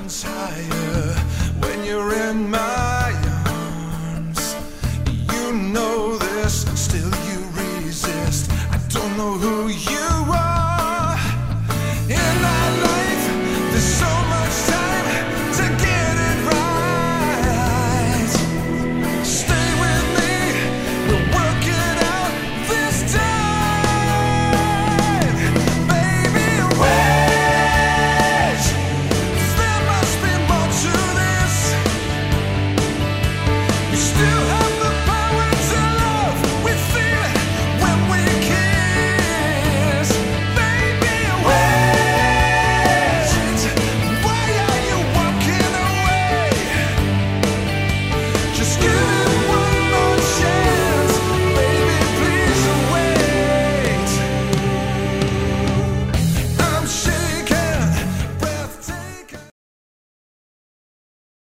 mountains higher when you're in my arms. You know this, still you resist. I don't know who you